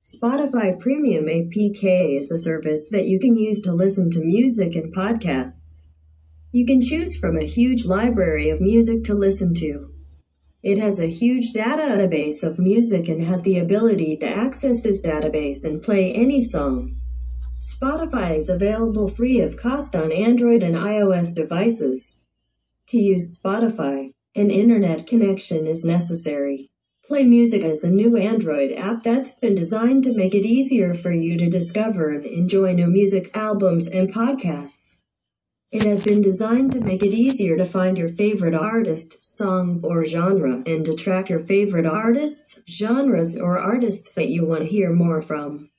Spotify Premium APK is a service that you can use to listen to music and podcasts. You can choose from a huge library of music to listen to. It has a huge database of music and has the ability to access this database and play any song. Spotify is available free of cost on Android and iOS devices. To use Spotify, an internet connection is necessary. Play Music is a new Android app that's been designed to make it easier for you to discover and enjoy new music, albums, and podcasts. It has been designed to make it easier to find your favorite artist, song, or genre, and to track your favorite artists, genres, or artists that you want to hear more from.